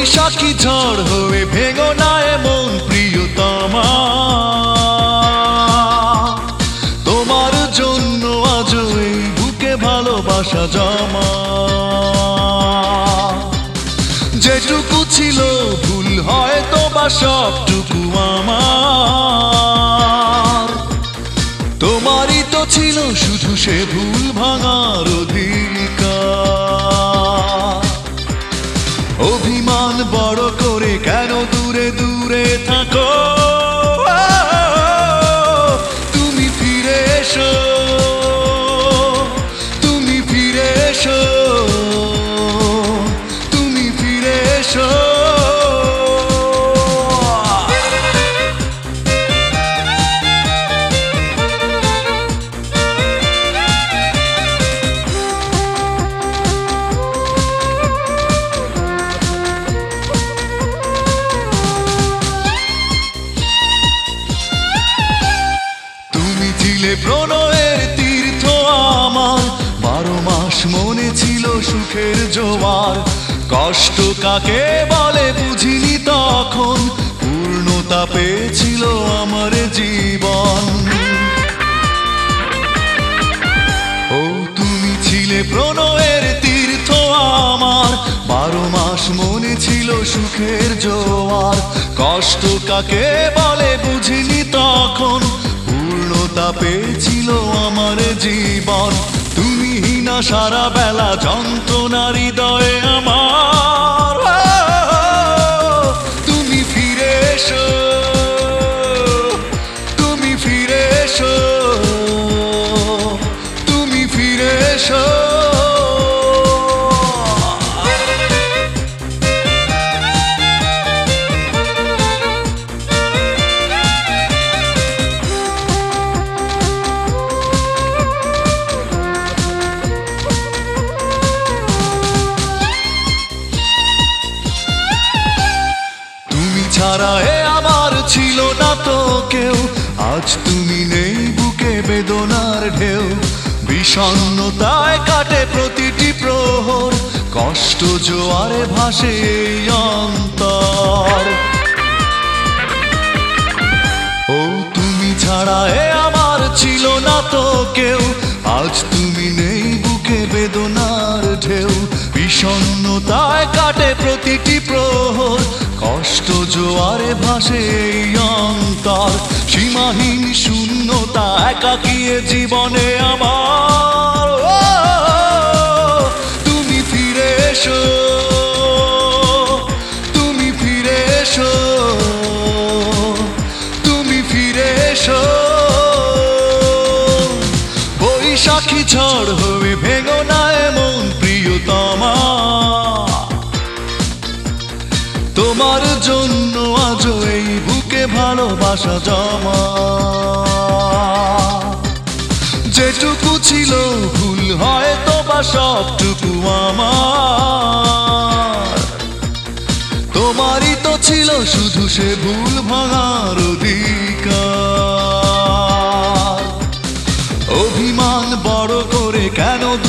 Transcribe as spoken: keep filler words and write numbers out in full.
বৈশাখী ঝড় হয়ে ভেঙো না এমন প্রিয়তমা, তোমার জন্য আজ এই বুকে ভালোবাসা জমা। যেটুকু ছিল ভুল হয়তো বা সবটুকু আমার, তোমারই তো ছিল শুধু সে ভুল ভাঙার অধিকার। অভিমান বড় করে কেন দূরে দূরে থাকো, তুমি ফিরে এসো, তুমি ফিরে এসো, তুমি ফিরে এসো। প্রণয়ের তীর্থ আমার, বারো মাস মনে ছিল সুখের জোয়ার। কষ্ট কাকে বলে বুঝিনি তখন, পূর্ণতা পেয়েছিল আমার জীবন। ও তুমি ছিলে প্রণয়ের তীর্থ আমার, বারো মাস মনে ছিল সুখের জোয়ার। কষ্ট কাকে বলে বুঝিনি তখন, পূর্ণতা পেয়েছিল আমার জীবন। তুমি না সারা বেলা যন্ত্রণা হৃদয়ে আমার, তুমি ফিরে এসো, তুমি ফিরে এসো, তুমি ফিরে এসো। ছাড়া এ আমার ছিল না তো কেউ, আজ তুমি নেই বুকে বেদনার ঢেউ। বিষণ্ণতায় কাটে প্রতিটি প্রহর, কষ্ট জোয়ারে ভাসে এই অন্তর। ও তুমি ছাড়া এ আমার ছিল না তো কেউ, আজ তুমি নেই বুকে বেদনার ঢেউ। বিষণ্ণতায় কাটে প্রতিটি প্রহর, কষ্ট জোয়ারে ভাসে এই অন্তর। সীমাহীন শূন্যতা একাকিয়ে জীবনে আমার, তুমি ফিরে এসো, তুমি ফিরে এসো, তুমি ফিরে এসো। বৈশাখী ঝড় হয়ে ভেঙো না এমন প্রিয়তমা, তোমার জন্য আজ এই বুকে ভালোবাসা জমা। যেটুকু ছিল ভুল হয়তো বা সবটুকু আমার, তোমারই তো ছিল শুধু সে ভুল ভাঙার অধিকার। অভিমান বড় করে কেন